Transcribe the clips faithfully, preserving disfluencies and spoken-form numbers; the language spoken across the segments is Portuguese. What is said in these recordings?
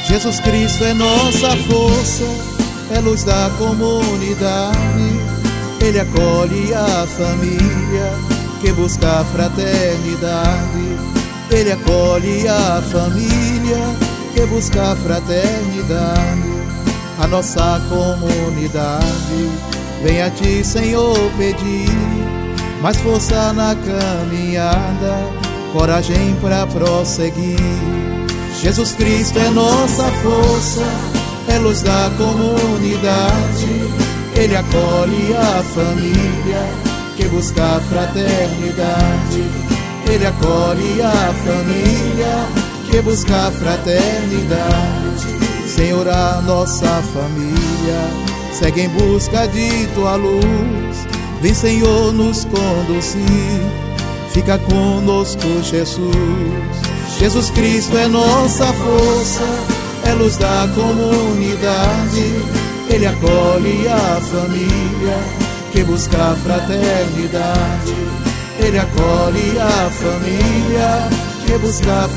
Jesus Cristo é nossa força, é luz da comunidade. Ele acolhe a família que busca a fraternidade. Ele acolhe a família que busca a fraternidade. A nossa comunidade vem a ti, Senhor, pedir mais força na caminhada, coragem pra prosseguir. Jesus Cristo é nossa força, é luz da comunidade. Ele acolhe a família que busca a fraternidade. Ele acolhe a família que busca a fraternidade. Senhor, a nossa família segue em busca de tua luz. Vem, Senhor, nos conduzir, fica conosco, Jesus. Jesus Cristo é nossa força, é luz da comunidade. Ele acolhe a família que busca a fraternidade. Ele acolhe a família que busca a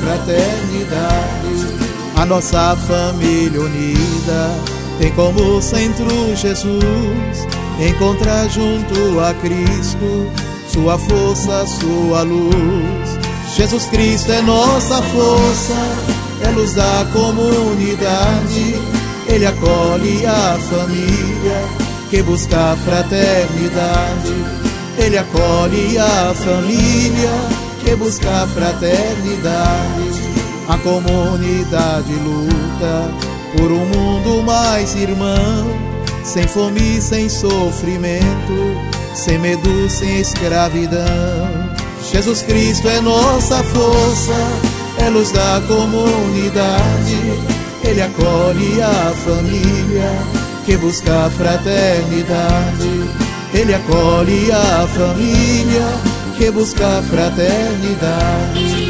fraternidade. A nossa família unida tem como centro Jesus. Encontrar junto a Cristo sua força, sua luz. Jesus Cristo é nossa força, é luz da comunidade. Ele acolhe a família que busca a fraternidade. Ele acolhe a família que busca a fraternidade. A comunidade luta por um mundo mais irmão, sem fome, sem sofrimento, sem medo, sem escravidão. Jesus Cristo é nossa força, é luz da comunidade. Ele acolhe a família que busca a fraternidade. Ele acolhe a família que busca a fraternidade.